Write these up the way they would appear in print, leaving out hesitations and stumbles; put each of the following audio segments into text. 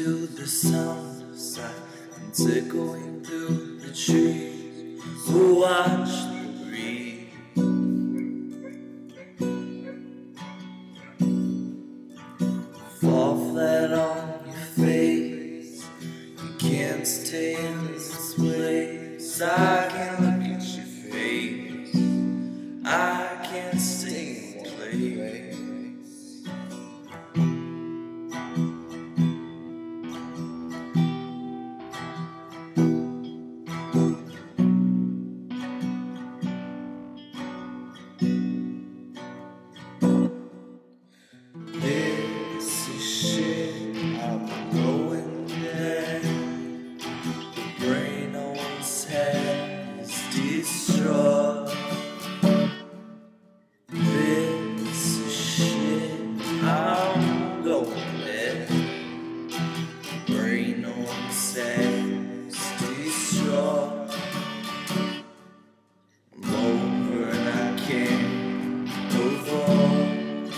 to the sound of sight and tickling through the trees. We'll watch the breeze fall flat on your face. You can't stay in this place. I can't look at your face. I can't stay in this place. This is shit I'm going dead. The brain always has destroyed. This is shit I'm going dead. The brain always has destroyed. I'm over and I can't move on.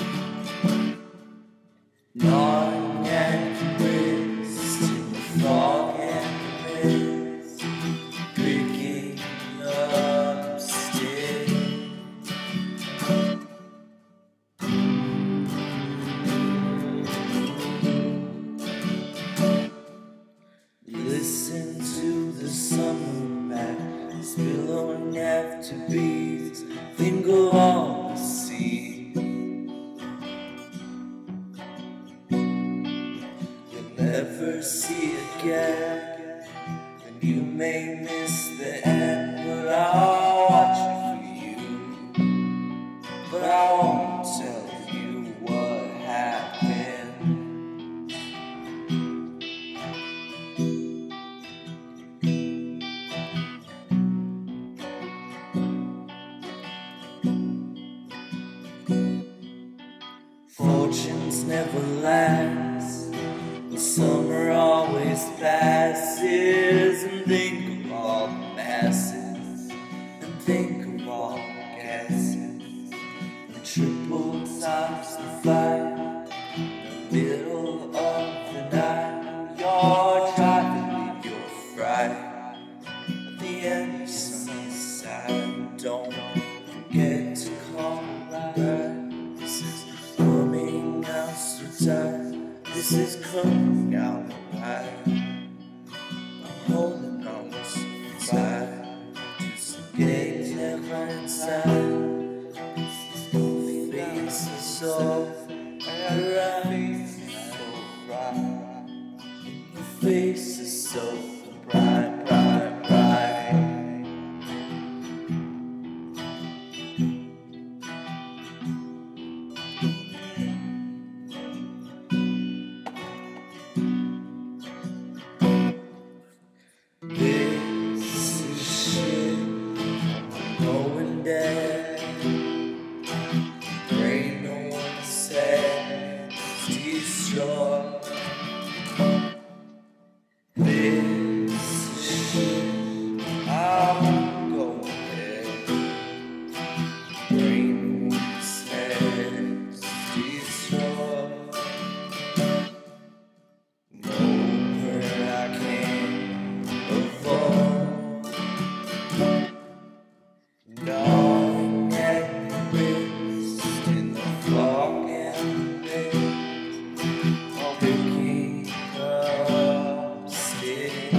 Gnawing at your wrist in the fog and mist, picking up sticks. Listen to the summer back spilling after beats. Think of all the seas. Never see again, and you may miss the end, but I'll watch it for you. But I won't tell you what happened. Fortunes never last. Summer always passes, and think of all the masses, and think of all the gases, and triple times the fight, in the middle of the night. You're driving with your fright, at the end of sunset. Don't forget to call me right. This is coming out so tight. This is coming out right. I'm holding on so tight to some games never inside. Your face is so bright. Your face is so bright, bright, bright. This is shit, I'm going dead. Brain no one said destroyed. This is shit, I'm going dead. Brain no one said destroyed. Over I can't avoid. Gnawing at your wrist in the fog and mist, picking up sticks.